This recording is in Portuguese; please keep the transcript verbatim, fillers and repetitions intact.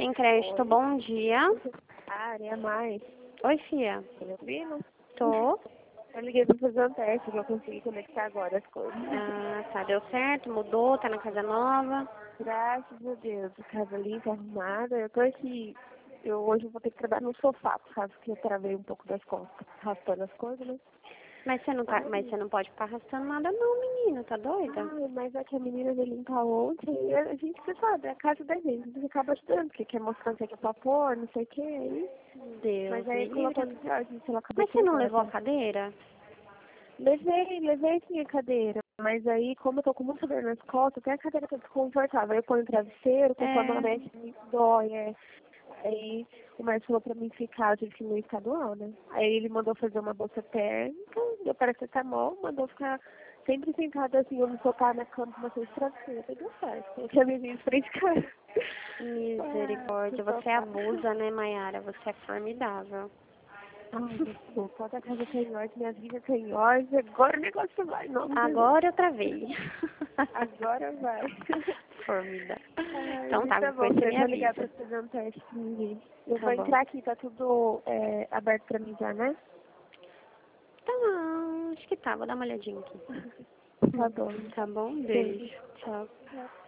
Sem Crédito, bom dia. Ah, é mais. Oi, Fia. Tá me ouvindo? Tô. Eu liguei pra fazer um teste, que eu consegui conectar agora as coisas. Ah, tá, deu certo, mudou, tá na casa nova. Graças a Deus, a casa limpa, arrumada. Eu tô aqui, eu hoje eu vou ter que trabalhar no sofá, por causa que eu travei um pouco das costas, raspando as coisas, né? Mas você não tá, mas você não pode ficar arrastando nada não, menino, tá doida? Ah, mas é que a menina veio limpar ontem, e a gente, você sabe, é a casa da gente, a gente acaba ajudando, porque quer mostrar que é pra pôr, não sei o que, aí... Deus Mas me aí colocou livre. no piorzinho, ela acabou Mas de você não limpar, levou a né? cadeira? Levei, levei sim a cadeira, mas aí, como eu tô com muita dor nas costas, até a cadeira tá desconfortável. Aí eu ponho o travesseiro, conforme ela É. mexe, me dói, é. Aí o médico falou pra mim ficar, eu tive que ir no estadual, né? Aí ele mandou fazer uma bolsa térmica, deu paracetamol, mandou ficar sempre sentada assim, eu no sofá na cama com uma travesseira, aí deu certo. Eu tinha vivido em frente de casa. Misericórdia, Ah, você abusa, né, Mayara? Você é formidável. ai, desculpa, toda a casa tem ordem, minha vida tem ordem, agora o negócio vai, em nome de Jesus. Agora eu travei. Agora vai. Formidável. Ai, Então tá, tá depois bom, você eu me vou ligar avisa. pra fazer um teste pra ninguém. Eu Tá vou bom. entrar aqui, tá tudo é, aberto pra mim já, né? Tá, acho que tá, vou dar uma olhadinha aqui. Tá bom. Tá bom? Beijo. Beijo. Tchau. Tchau.